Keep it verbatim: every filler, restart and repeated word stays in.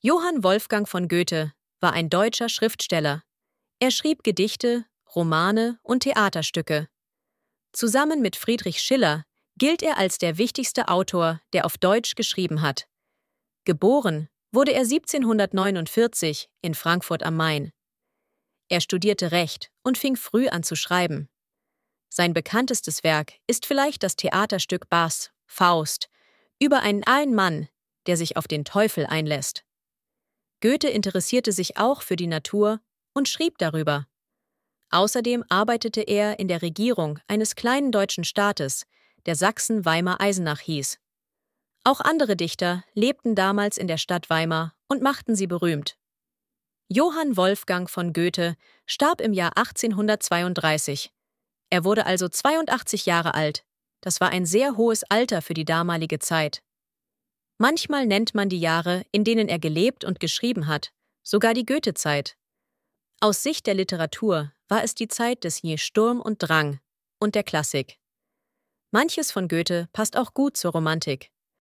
Johann Wolfgang von Goethe war ein deutscher Schriftsteller. Er schrieb Gedichte, Romane und Theaterstücke. Zusammen mit Friedrich Schiller gilt er als der wichtigste Autor, der auf Deutsch geschrieben hat. Geboren wurde er siebzehnhundertneunundvierzig in Frankfurt am Main. Er studierte Recht und fing früh an zu schreiben. Sein bekanntestes Werk ist vielleicht das Theaterstück Bas, Faust, über einen alten Mann, der sich auf den Teufel einlässt. Goethe interessierte sich auch für die Natur und schrieb darüber. Außerdem arbeitete er in der Regierung eines kleinen deutschen Staates, der Sachsen-Weimar-Eisenach hieß. Auch andere Dichter lebten damals in der Stadt Weimar und machten sie berühmt. Johann Wolfgang von Goethe starb im Jahr achtzehnhundertzweiunddreißig. Er wurde also zweiundachtzig Jahre alt. Das war ein sehr hohes Alter für die damalige Zeit. Manchmal nennt man die Jahre, in denen er gelebt und geschrieben hat, sogar die Goethezeit. Aus Sicht der Literatur war es die Zeit des Je Sturm und Drang und der Klassik. Manches von Goethe passt auch gut zur Romantik.